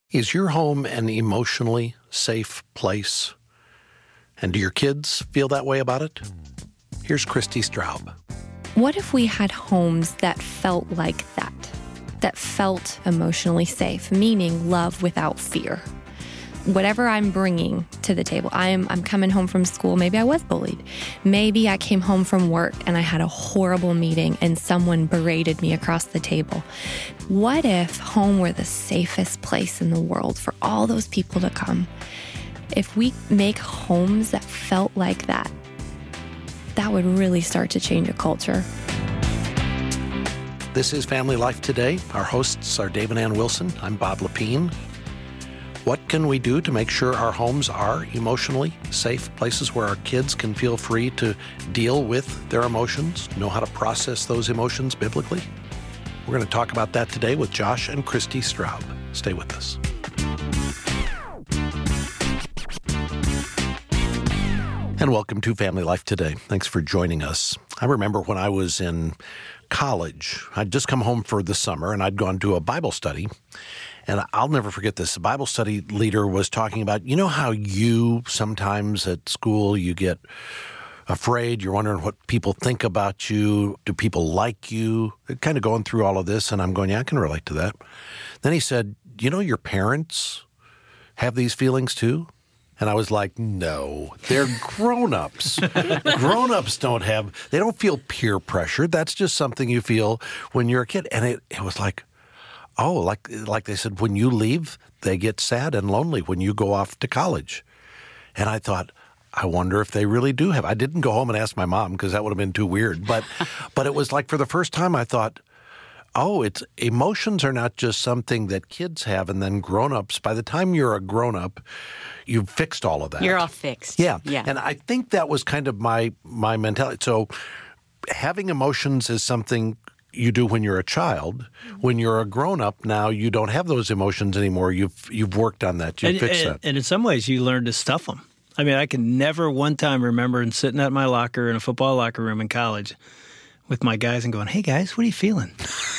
Is your home an emotionally safe place? And do your kids feel that way about it? Here's Christy Straub. What if we had homes that felt like that? That felt emotionally safe, meaning love without fear. Whatever I'm bringing to the table, I'm coming home from school. Maybe I was bullied. Maybe I came home from work and I had a horrible meeting and someone berated me across the table. What if home were the safest place in the world for all those people to come? If we make homes that felt like that, that would really start to change a culture. This is Family Life Today. Our hosts are Dave and Ann Wilson. I'm Bob Lepine. What can we do to make sure our homes are emotionally safe places where our kids can feel free to deal with their emotions, know how to process those emotions biblically? We're going to talk about that today with Josh and Christy Straub. Stay with us. And welcome to Family Life Today. Thanks for joining us. I remember when I was in college, I'd just come home for the summer and I'd gone to a Bible study. And I'll never forget this. The Bible study leader was talking about, you know how you sometimes at school you get afraid, you're wondering what people think about you, do people like you? Kind of going through all of this, and I'm going, yeah, I can relate to that. Then he said, you know your parents have these feelings too? And I was like, no, they're grown-ups. Grown-ups they don't feel peer pressure. That's just something you feel when you're a kid. And it was like, oh, like they said, when you leave, they get sad and lonely when you go off to college. And I thought, I wonder if they really do have. I didn't go home and ask my mom because that would have been too weird. But it was like for the first time I thought, oh, emotions are not just something that kids have and then grown-ups. By the time you're a grown-up, you've fixed all of that. You're all fixed. Yeah. And I think that was kind of my mentality. So having emotions is something you do when you're a child. When you're a grown-up now, you don't have those emotions anymore. You've worked on that. You've fixed that. And in some ways, you learn to stuff them. I mean, I can never one time remember sitting at my locker in a football locker room in college with my guys and going, hey, guys, what are you feeling?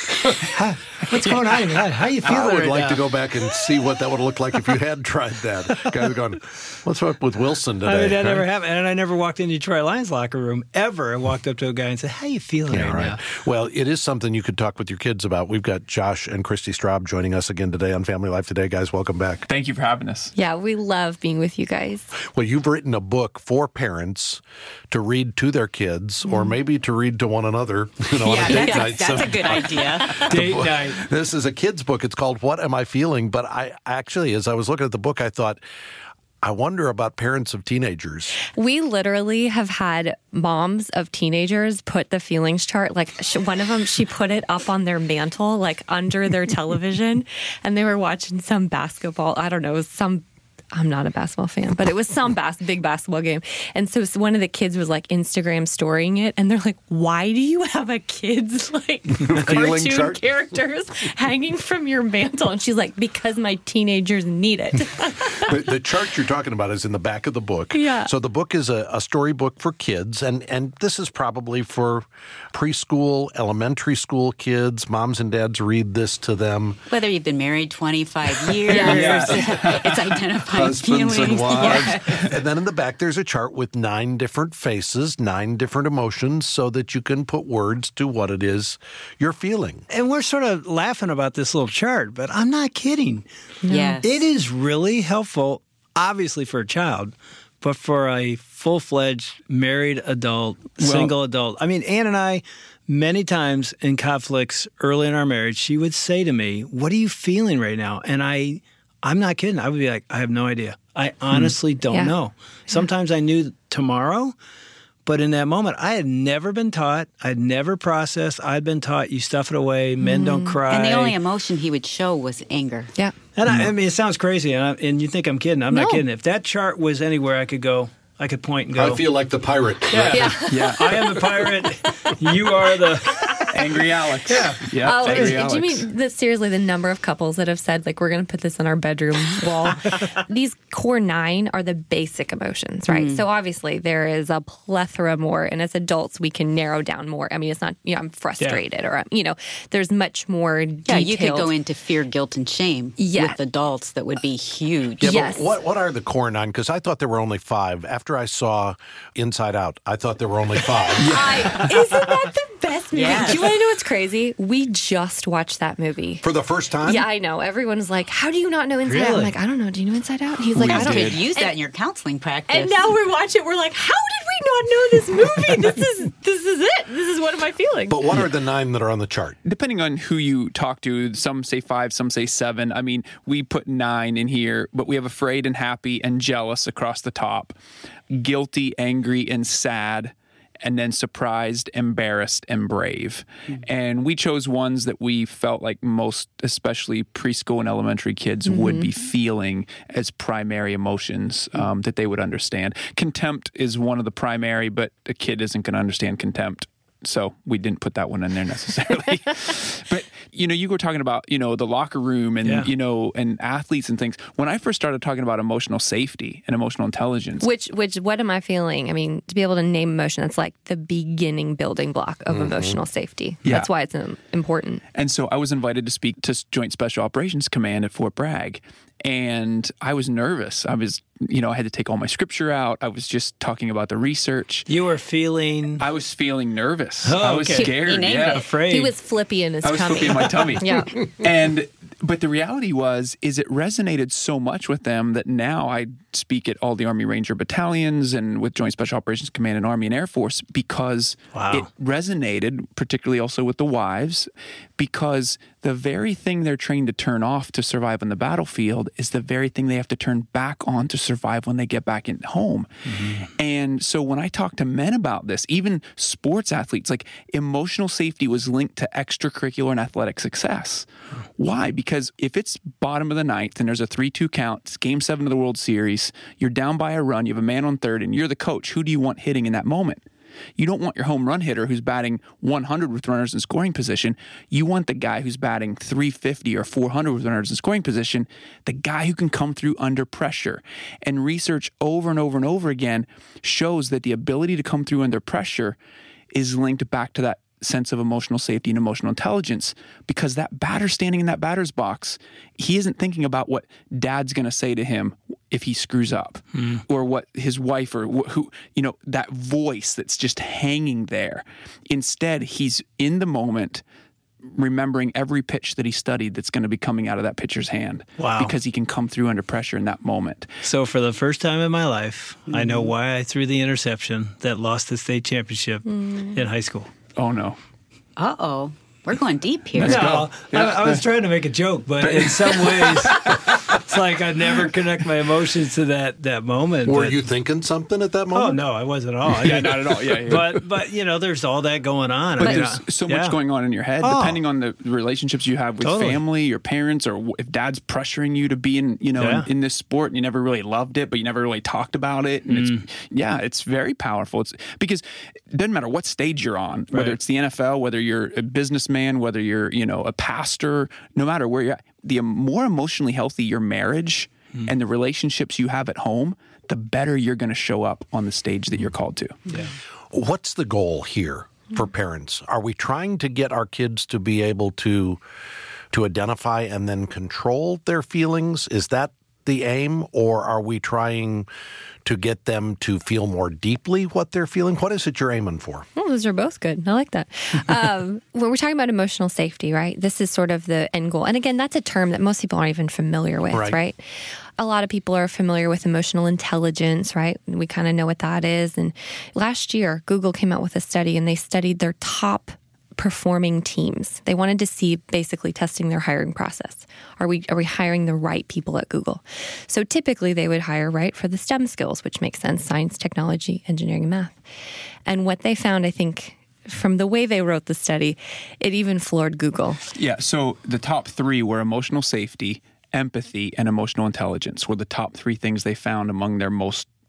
What's going on? How are you feeling I would right like now? to go back and see what that would have looked like if you had tried that. Guys are going, what's up with Wilson today? I mean, that never happened. And I never walked into Detroit Lions locker room ever and walked up to a guy and said, how are you feeling right now? Well, it is something you could talk with your kids about. We've got Josh and Christy Straub joining us again today on Family Life Today. Guys, welcome back. Thank you for having us. Yeah, we love being with you guys. Well, you've written a book for parents to read to their kids or maybe to read to one another on a date night. That's a good idea. Date night. This is a kid's book. It's called What Am I Feeling? But I actually, as I was looking at the book, I thought, I wonder about parents of teenagers. We literally have had moms of teenagers put the feelings chart, like one of them, she put it up on their mantle, like under their television, and they were watching some basketball, I don't know, I'm not a basketball fan, but it was some big basketball game. And so one of the kids was like Instagram storying it. And they're like, why do you have a kid's like cartoon chart? Characters hanging from your mantle? And she's like, because my teenagers need it. The chart you're talking about is in the back of the book. Yeah. So the book is a storybook for kids. And this is probably for preschool, elementary school kids. Moms and dads read this to them. Whether you've been married 25 years, it's identifying Husbands feelings. and wives. Yeah. And then in the back, there's a chart with 9 different faces, 9 different emotions, so that you can put words to what it is you're feeling. And we're sort of laughing about this little chart, but I'm not kidding. Yes. It is really helpful, obviously for a child, but for a full-fledged married adult, single adult. I mean, Ann and I, many times in conflicts early in our marriage, she would say to me, what are you feeling right now? And I'm not kidding. I would be like, I have no idea. I honestly don't know. Sometimes I knew tomorrow, but in that moment, I had never been taught. I'd never processed. I'd been taught you stuff it away. Men don't cry. And the only emotion he would show was anger. Yeah. And I mean, it sounds crazy, and you think I'm kidding. I'm not kidding. If that chart was anywhere, I could point and go. I feel like the pirate. Yeah. I am the pirate. You are the... Angry Alex. Yeah. Angry Alex. Do you mean seriously the number of couples that have said, like, we're going to put this on our bedroom wall? These core 9 are the basic emotions, right? So obviously there is a plethora more, and as adults we can narrow down more. I mean, it's not, I'm frustrated or, there's much more detailed. Yeah, you could go into fear, guilt, and shame with adults. That would be huge. Yeah, yes. But what are the core 9? Because I thought there were only 5. After I saw Inside Out, I thought there were only 5. Isn't that the best movie? Yes. Do you want to know what's crazy? We just watched that movie. For the first time? Yeah, I know. Everyone's like, how do you not know Inside Out? I'm like, I don't know. Do you know Inside Out? He's like, I don't. You could use that in your counseling practice. And now we watch it. We're like, how did we not know this movie? This is it. This is one of my feelings. But what are the 9 that are on the chart? Depending on who you talk to, some say 5, some say 7. I mean, we put 9 in here, but we have afraid and happy and jealous across the top, guilty, angry, and sad, and then surprised, embarrassed, and brave. And we chose ones that we felt like most, especially preschool and elementary kids, would be feeling as primary emotions that they would understand. Contempt is one of the primary, but a kid isn't going to understand contempt. So we didn't put that one in there necessarily. But, you were talking about, the locker room and, and athletes and things. When I first started talking about emotional safety and emotional intelligence. Which what am I feeling? I mean, to be able to name emotion, that's like the beginning building block of emotional safety. Yeah. That's why it's important. And so I was invited to speak to Joint Special Operations Command at Fort Bragg. And I was nervous. I was, I had to take all my scripture out. I was just talking about the research. You were feeling... I was feeling nervous. Oh, I was okay. scared. Yeah. afraid. He was flippy in his tummy. I was flippy in my tummy. Yeah. But the reality is it resonated so much with them that now I speak at all the Army Ranger battalions and with Joint Special Operations Command and Army and Air Force because it resonated, particularly also with the wives, because the very thing they're trained to turn off to survive on the battlefield is the very thing they have to turn back on to survive when they get back in home. And so when I talk to men about this, even sports athletes, like emotional safety was linked to extracurricular and athletic success. Why? Because if it's bottom of the ninth and there's a 3-2 count, it's Game 7 of the World Series, you're down by a run, you have a man on third, and you're the coach, who do you want hitting in that moment? You don't want your home run hitter who's batting 100 with runners in scoring position. You want the guy who's batting 350 or 400 with runners in scoring position, the guy who can come through under pressure. And research over and over and over again shows that the ability to come through under pressure is linked back to that sense of emotional safety and emotional intelligence, because that batter standing in that batter's box, he isn't thinking about what dad's going to say to him if he screws up or what his wife or who, that voice that's just hanging there. Instead, he's in the moment remembering every pitch that he studied that's going to be coming out of that pitcher's hand. Wow. Because he can come through under pressure in that moment. So for the first time in my life, I know why I threw the interception that lost the state championship in high school. Oh, no. Uh-oh. We're going deep here. No, I was trying to make a joke, but in some ways, it's like I never connect my emotions to that moment. Were you thinking something at that moment? Oh, no, I wasn't at all. Not at all. Yeah. But there's all that going on. But there's so much going on in your head, depending on the relationships you have with family, your parents, or if dad's pressuring you to be in this sport and you never really loved it, but you never really talked about it. And it's very powerful. It's because it doesn't matter what stage you're on, whether it's the NFL, whether you're a businessman, whether you're, a pastor, no matter where you're at, the more emotionally healthy your marriage and the relationships you have at home, the better you're going to show up on the stage that you're called to. Yeah. What's the goal here for parents? Are we trying to get our kids to be able to identify and then control their feelings? Is that the aim, or are we trying to get them to feel more deeply what they're feeling? What is it you're aiming for? Well, those are both good. I like that. When we're talking about emotional safety, right, this is sort of the end goal. And again, that's a term that most people aren't even familiar with, right? A lot of people are familiar with emotional intelligence, right? We kind of know what that is. And last year, Google came out with a study, and they studied their top performing teams. They wanted to see, basically testing their hiring process. Are we hiring the right people at Google? So typically they would hire, right, for the STEM skills, which makes sense: science, technology, engineering, and math. And what they found, I think, from the way they wrote the study, it even floored Google. Yeah, so the top 3 were emotional safety, empathy, and emotional intelligence were the top 3 things they found among their most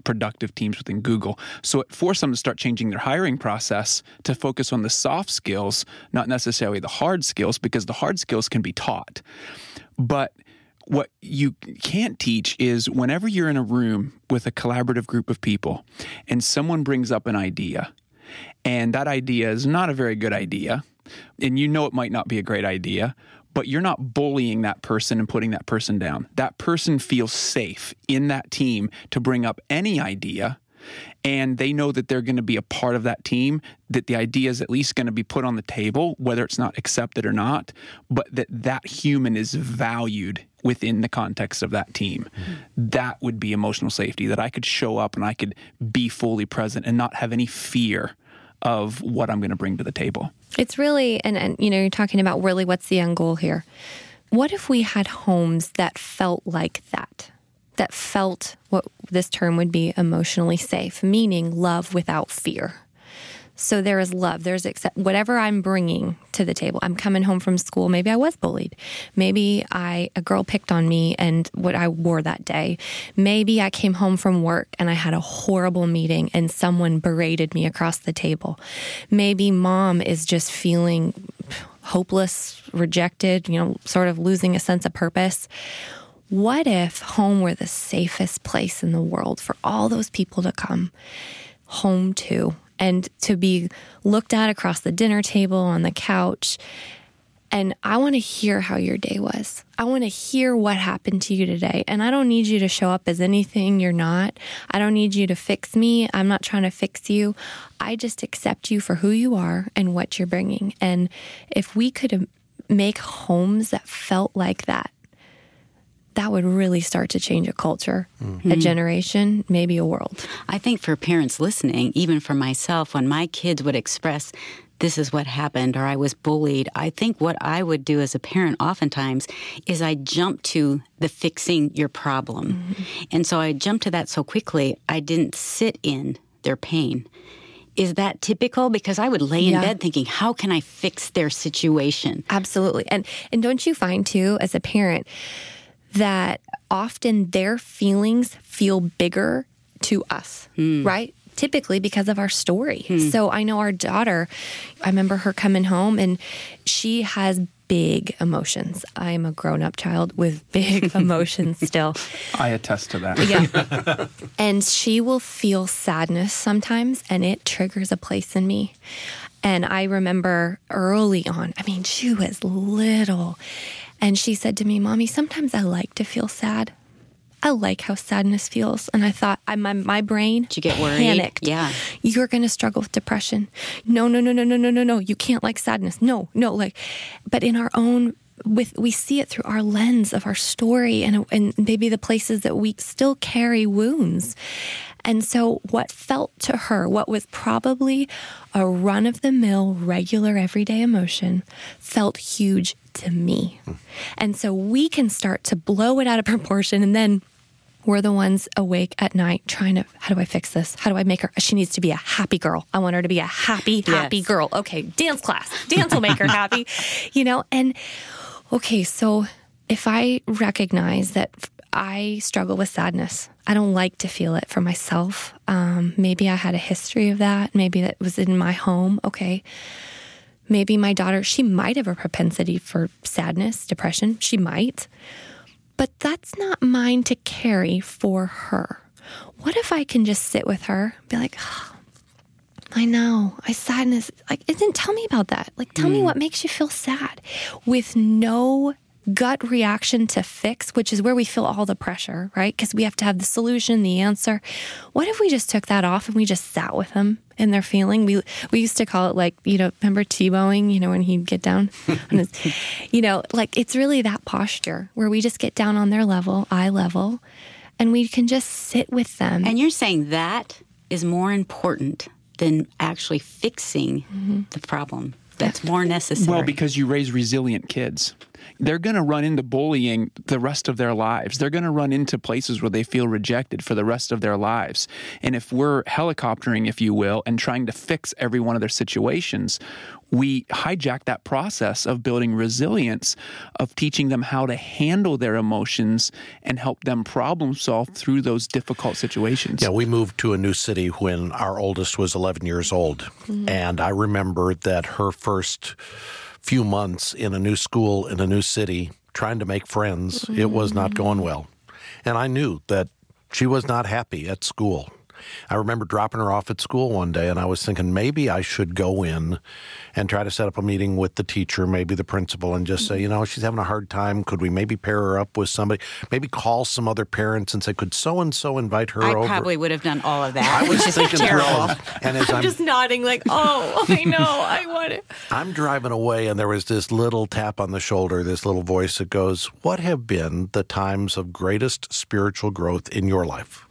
productive teams within Google. So it forced them to start changing their hiring process to focus on the soft skills, not necessarily the hard skills, because the hard skills can be taught. But what you can't teach is whenever you're in a room with a collaborative group of people and someone brings up an idea, and that idea is not a very good idea, and you know it might not be a great idea, but you're not bullying that person and putting that person down. That person feels safe in that team to bring up any idea, and they know that they're going to be a part of that team, that the idea is at least going to be put on the table, whether it's not accepted or not, but that human is valued within the context of that team. Mm-hmm. That would be emotional safety, that I could show up and I could be fully present and not have any fear of what I'm going to bring to the table. It's really, and you're talking about really what's the end goal here. What if we had homes that felt like that felt what this term would be emotionally safe, meaning love without fear? So there is love. There's whatever I'm bringing to the table. I'm coming home from school. Maybe I was bullied. Maybe a girl picked on me and what I wore that day. Maybe I came home from work and I had a horrible meeting and someone berated me across the table. Maybe mom is just feeling hopeless, rejected, sort of losing a sense of purpose. What if home were the safest place in the world for all those people to come home to? And to be looked at across the dinner table, on the couch. And I want to hear how your day was. I want to hear what happened to you today. And I don't need you to show up as anything you're not. I don't need you to fix me. I'm not trying to fix you. I just accept you for who you are and what you're bringing. And if we could make homes that felt like that, that would really start to change a culture, a generation, maybe a world. I think for parents listening, even for myself, when my kids would express, this is what happened, or I was bullied, I think what I would do as a parent oftentimes is I jump to the fixing your problem. Mm-hmm. And so I jumped to that so quickly, I didn't sit in their pain. Is that typical? Because I would lay in bed thinking, how can I fix their situation? Absolutely. And don't you find, too, as a parent, that often their feelings feel bigger to us, right? Typically because of our story. So I know our daughter, I remember her coming home and she has big emotions. I am a grown-up child with big emotions still. I attest to that. Yeah. And she will feel sadness sometimes and it triggers a place in me. And I remember early on, she was little. And she said to me, Mommy, sometimes I like to feel sad. I like how sadness feels. And I thought, my brain Did you get worried? Panicked. Yeah. You're going to struggle with depression. No. You can't like sadness. No. But in our own, we see it through our lens of our story and maybe the places that we still carry wounds. And so what felt to her, what was probably a run-of-the-mill, regular, everyday emotion, felt huge to me. And so we can start to blow it out of proportion, and then we're the ones awake at night trying to, how do I fix this? How do I make her? She needs to be a happy girl. I want her to be a happy girl. Okay, dance class. Dance will make her happy. And okay, so if I recognize that I struggle with sadness, I don't like to feel it for myself. Maybe I had a history of that. Maybe that was in my home. Okay. Maybe my daughter, she might have a propensity for sadness, depression. She might. But that's not mine to carry for her. What if I can just sit with her, be like, I know, sadness. Then tell me about that. Tell me what makes you feel sad, with no gut reaction to fix, which is where we feel all the pressure, right? Because we have to have the solution, the answer. What if we just took that off and we just sat with them in their feeling? We used to call it remember T-bowing, when he'd get down? It's really that posture where we just get down on their level, eye level, and we can just sit with them. And you're saying that is more important than actually fixing the problem. That's more necessary. Well, because you raise resilient kids. They're going to run into bullying the rest of their lives. They're going to run into places where they feel rejected for the rest of their lives. And if we're helicoptering, if you will, and trying to fix every one of their situations, we hijack that process of building resilience, of teaching them how to handle their emotions and help them problem solve through those difficult situations. Yeah, we moved to a new city when our oldest was 11 years old. Mm-hmm. And I remember that her first few months in a new school, in a new city, trying to make friends, it was not going well. And I knew that she was not happy at school. I remember dropping her off at school one day, and I was thinking maybe I should go in and try to set up a meeting with the teacher, maybe the principal, and just say, she's having a hard time. Could we maybe pair her up with somebody? Maybe call some other parents and say, could so-and-so invite her over? I probably would have done all of that. I was thinking terrible. And as I'm just nodding like, I know, I want it. I'm driving away, and there was this little tap on the shoulder, this little voice that goes, what have been the times of greatest spiritual growth in your life?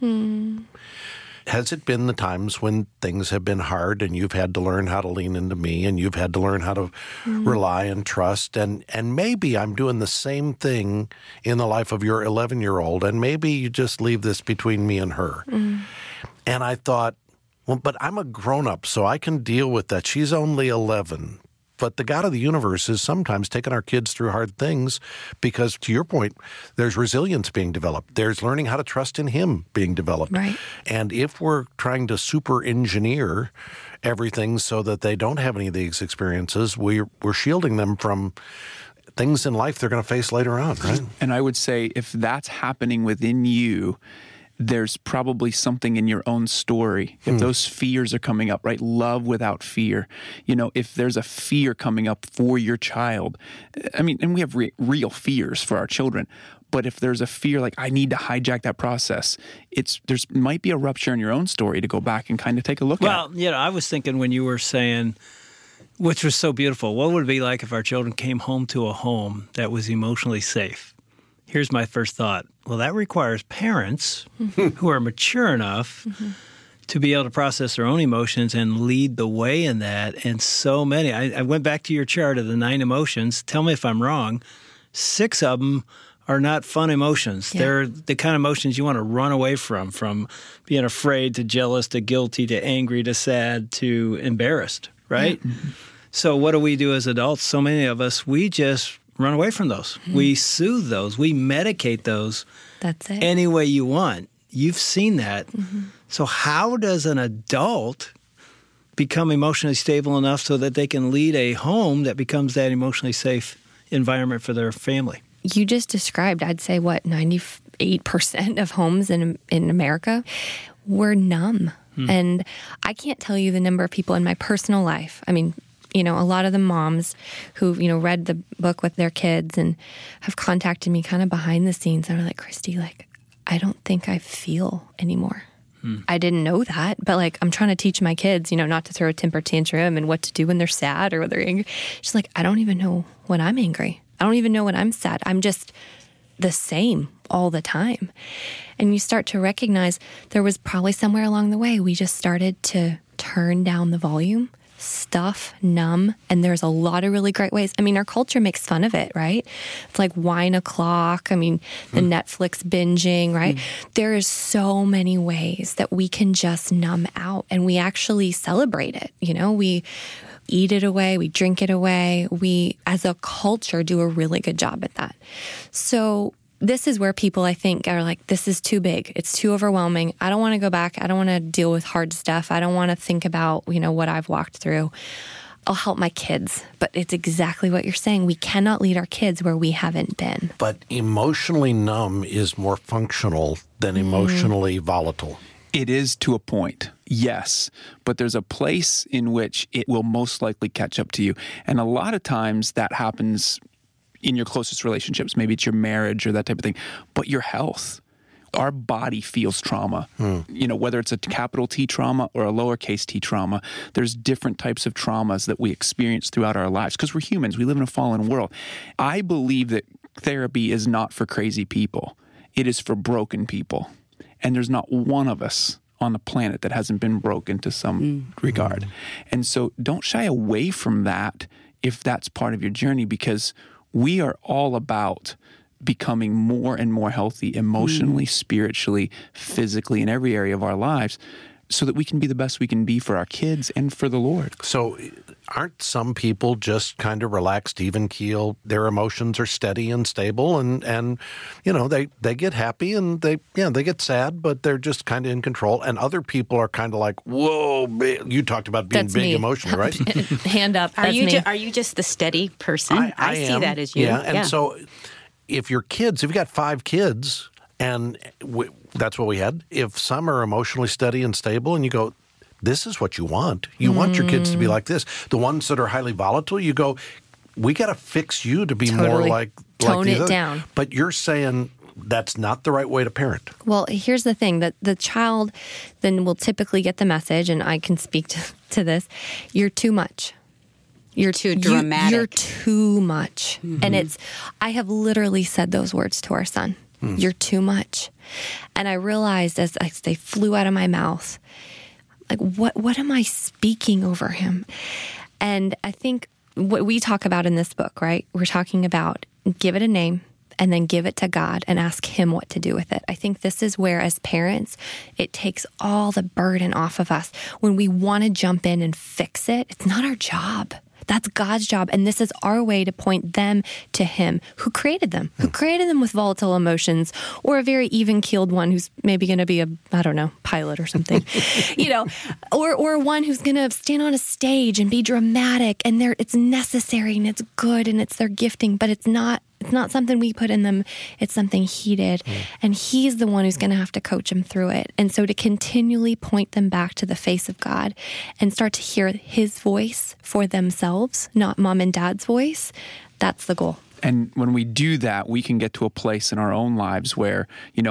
Has it been the times when things have been hard and you've had to learn how to lean into me and you've had to learn how to rely and trust? And maybe I'm doing the same thing in the life of your 11-year-old, and maybe you just leave this between me and her. And I thought, well, but I'm a grown-up, so I can deal with that. She's only 11. But the God of the universe is sometimes taking our kids through hard things because, to your point, there's resilience being developed. There's learning how to trust in Him being developed. Right. And if we're trying to super engineer everything so that they don't have any of these experiences, we're shielding them from things in life they're going to face later on, right? And I would say if that's happening within you, there's probably something in your own story. If those fears are coming up, right? Love without fear. If there's a fear coming up for your child, and we have real fears for our children, but if there's a fear like, I need to hijack that process, there's might be a rupture in your own story to go back and kind of take a look at. Well, I was thinking when you were saying, which was so beautiful, what would it be like if our children came home to a home that was emotionally safe? Here's my first thought. Well, that requires parents who are mature enough to be able to process their own emotions and lead the way in that. And so many, I went back to your chart of the 9 emotions. Tell me if I'm wrong. 6 of them are not fun emotions. Yeah. They're the kind of emotions you want to run away from being afraid to jealous to guilty to angry to sad to embarrassed, right? Yeah. So what do we do as adults? So many of us, we just run away from those. We soothe those. We medicate those. That's it. Any way you want. You've seen that. So how does an adult become emotionally stable enough so that they can lead a home that becomes that emotionally safe environment for their family? You just described, I'd say, 98% of homes in America were numb. And I can't tell you the number of people in my personal life. A lot of the moms who, read the book with their kids and have contacted me kind of behind the scenes and are like, Christy, I don't think I feel anymore. I didn't know that, but I'm trying to teach my kids, not to throw a temper tantrum and what to do when they're sad or when they're angry. She's like, I don't even know when I'm angry. I don't even know when I'm sad. I'm just the same all the time. And you start to recognize there was probably somewhere along the way we just started to turn down the volume, stuff, numb, and there's a lot of really great ways. Our culture makes fun of it, right? It's like wine o'clock. The Netflix binging, right? There is so many ways that we can just numb out, and we actually celebrate it. We eat it away, we drink it away. We, as a culture, do a really good job at that. So this is where people, I think, are like, this is too big. It's too overwhelming. I don't want to go back. I don't want to deal with hard stuff. I don't want to think about, what I've walked through. I'll help my kids. But it's exactly what you're saying. We cannot lead our kids where we haven't been. But emotionally numb is more functional than emotionally volatile. It is to a point, yes, but there's a place in which it will most likely catch up to you. And a lot of times that happens in your closest relationships. Maybe it's your marriage or that type of thing, but your health. Our body feels trauma, whether it's a capital T trauma or a lowercase t trauma. There's different types of traumas that we experience throughout our lives because we're humans. We live in a fallen world. I believe that therapy is not for crazy people. It is for broken people. And there's not one of us on the planet that hasn't been broken to some regard. And so don't shy away from that if that's part of your journey, because we are all about becoming more and more healthy emotionally, spiritually, physically, in every area of our lives, so that we can be the best we can be for our kids and for the Lord. So aren't some people just kind of relaxed, even keel? Their emotions are steady and stable, and you know, they get happy and they get sad, but they're just kind of in control. And other people are kind of like, whoa, you talked about being That's big me. emotionally, right? Hand up. Are That's you me. are you just the steady person? I see am. that as you. Yeah, and so if you've got 5 kids, and that's what we had, if some are emotionally steady and stable, and you go, this is what you want. You want your kids to be like this. The ones that are highly volatile, you go, we got to fix you to be more like Tone these it others. down. But you're saying that's not the right way to parent. Well, here's the thing, that the child then will typically get the message, and I can speak to this, you're too much. You're too dramatic. You're too much. And I have literally said those words to our son. You're too much. And I realized as they flew out of my mouth, like, what am I speaking over him? And I think what we talk about in this book, right? We're talking about give it a name and then give it to God and ask him what to do with it. I think this is where, as parents, it takes all the burden off of us. When we want to jump in and fix it, it's not our job. That's God's job. And this is our way to point them to him who created them with volatile emotions, or a very even-keeled one who's maybe going to be pilot or something, or one who's going to stand on a stage and be dramatic, and it's necessary and it's good and it's their gifting, but it's not something we put in them. It's something he did. And he's the one who's going to have to coach them through it. And so to continually point them back to the face of God and start to hear his voice for themselves, not mom and dad's voice, that's the goal. And when we do that, we can get to a place in our own lives where,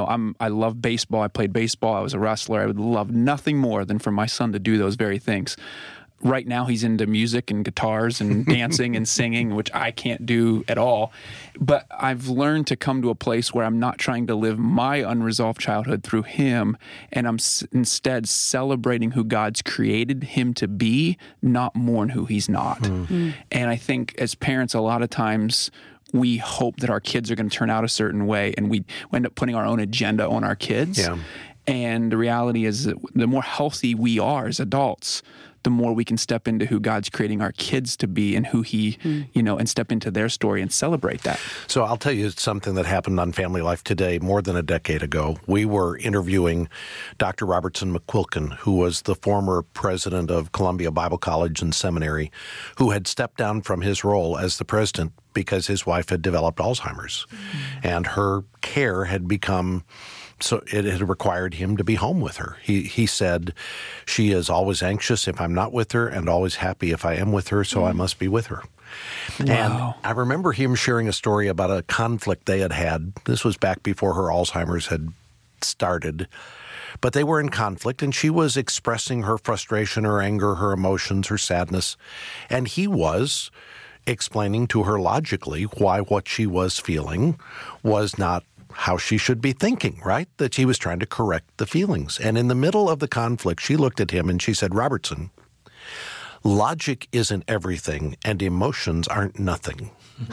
I love baseball. I played baseball. I was a wrestler. I would love nothing more than for my son to do those very things. Right now, he's into music and guitars and dancing and singing, which I can't do at all. But I've learned to come to a place where I'm not trying to live my unresolved childhood through him, and I'm instead celebrating who God's created him to be, not mourn who he's not. And I think as parents, a lot of times, we hope that our kids are going to turn out a certain way, and we end up putting our own agenda on our kids. Yeah. And the reality is that the more healthy we are as adults, the more we can step into who God's creating our kids to be and who he, and step into their story and celebrate that. So I'll tell you something that happened on Family Life Today more than a decade ago. We were interviewing Dr. Robertson McQuilkin, who was the former president of Columbia Bible College and Seminary, who had stepped down from his role as the president because his wife had developed Alzheimer's. And her care had become... So it had required him to be home with her. He said, she is always anxious if I'm not with her and always happy if I am with her, so I must be with her. Wow. And I remember him sharing a story about a conflict they had had. This was back before her Alzheimer's had started. But they were in conflict, and she was expressing her frustration, her anger, her emotions, her sadness. And he was explaining to her logically why what she was feeling was not how she should be thinking, right? That she was trying to correct the feelings. And in the middle of the conflict, she looked at him and she said, Robertson, logic isn't everything and emotions aren't nothing.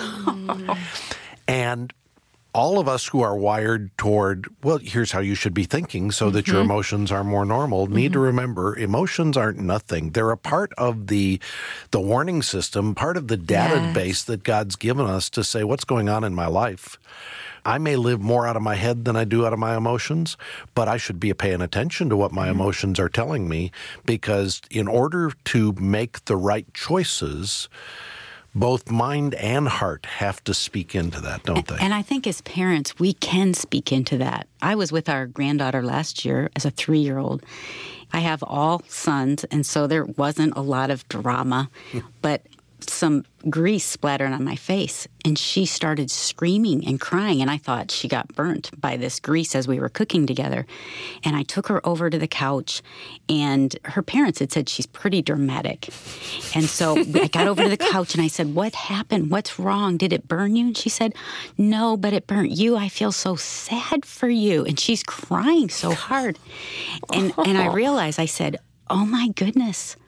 And all of us who are wired toward, well, here's how you should be thinking so that your emotions are more normal, need to remember emotions aren't nothing. They're a part of the warning system, part of the database that God's given us to say, what's going on in my life? I may live more out of my head than I do out of my emotions, but I should be paying attention to what my emotions are telling me, because in order to make the right choices, both mind and heart have to speak into that, don't they? And I think as parents, we can speak into that. I was with our granddaughter last year as a 3-year-old. I have all sons, and so there wasn't a lot of drama, but some grease splattered on my face, and she started screaming and crying, and I thought she got burnt by this grease as we were cooking together. And I took her over to the couch, and her parents had said she's pretty dramatic. And so I got over to the couch, and I said, what happened? What's wrong? Did it burn you? And she said, no, but it burnt you. I feel so sad for you. And she's crying so hard. And I realized, I said, oh my goodness,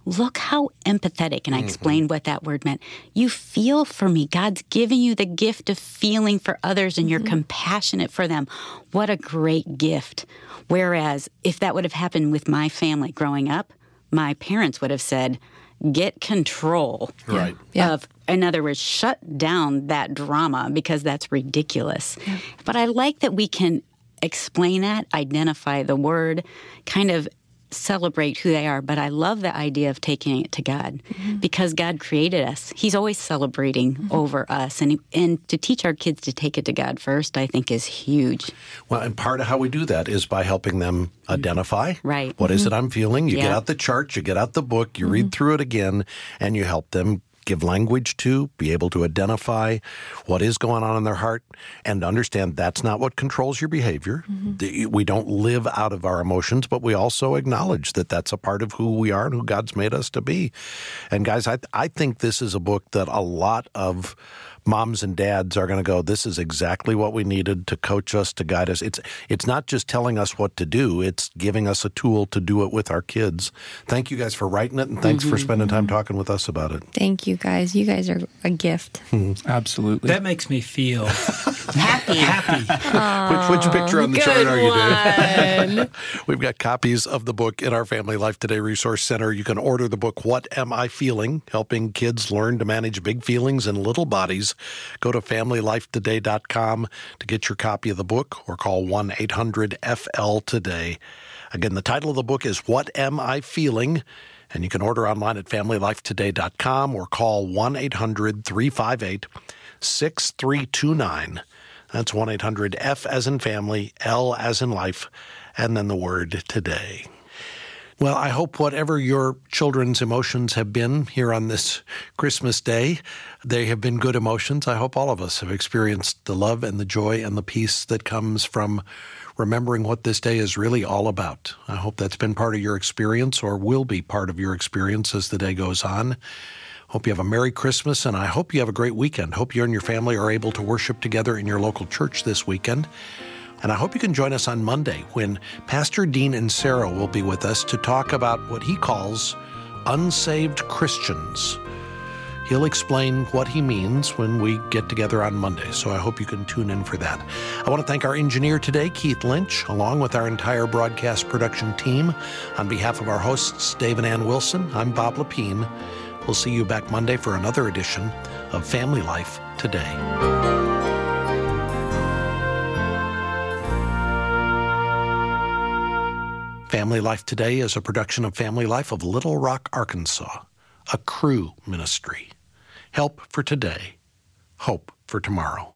look how empathetic, and I explained what that word meant. You feel for me. God's giving you the gift of feeling for others, and you're compassionate for them. What a great gift. Whereas if that would have happened with my family growing up, my parents would have said, get control of, in other words, shut down that drama because that's ridiculous. Yeah. But I like that we can explain that, identify the word, kind of celebrate who they are. But I love the idea of taking it to God because God created us. He's always celebrating over us. And to teach our kids to take it to God first, I think is huge. Well, and part of how we do that is by helping them identify. Right. What is it I'm feeling? You get out the chart, you get out the book, you read through it again, and you help them give language to, be able to identify what is going on in their heart, and understand that's not what controls your behavior. We don't live out of our emotions, but we also acknowledge that that's a part of who we are and who God's made us to be. And guys, I think this is a book that a lot of moms and dads are going to go, this is exactly what we needed to coach us, to guide us. It's not just telling us what to do. It's giving us a tool to do it with our kids. Thank you guys for writing it, and thanks for spending time talking with us about it. Thank you, guys. You guys are a gift. Absolutely. That makes me feel Happy. Which picture on the chart are you doing? One. We've got copies of the book in our Family Life Today Resource Center. You can order the book, What Am I Feeling? Helping Kids Learn to Manage Big Feelings in Little Bodies. Go to FamilyLifeToday.com to get your copy of the book or call 1-800-FL-TODAY. Again, the title of the book is What Am I Feeling? And you can order online at FamilyLifeToday.com or call 1-800-358-6329. That's 1-800-F as in family, L as in life, and then the word today. Well, I hope whatever your children's emotions have been here on this Christmas day, they have been good emotions. I hope all of us have experienced the love and the joy and the peace that comes from remembering what this day is really all about. I hope that's been part of your experience or will be part of your experience as the day goes on. Hope you have a Merry Christmas, and I hope you have a great weekend. Hope you and your family are able to worship together in your local church this weekend. And I hope you can join us on Monday when Pastor Dean and Sarah will be with us to talk about what he calls unsaved Christians. He'll explain what he means when we get together on Monday, so I hope you can tune in for that. I want to thank our engineer today, Keith Lynch, along with our entire broadcast production team. On behalf of our hosts, Dave and Ann Wilson, I'm Bob Lepine. We'll see you back Monday for another edition of Family Life Today. Family Life Today is a production of Family Life of Little Rock, Arkansas, a Cru ministry. Help for today, hope for tomorrow.